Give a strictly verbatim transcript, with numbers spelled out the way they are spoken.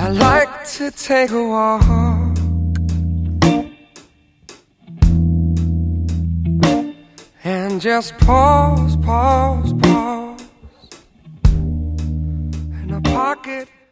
I like to take a walk and just pause, pause, pause in a pocket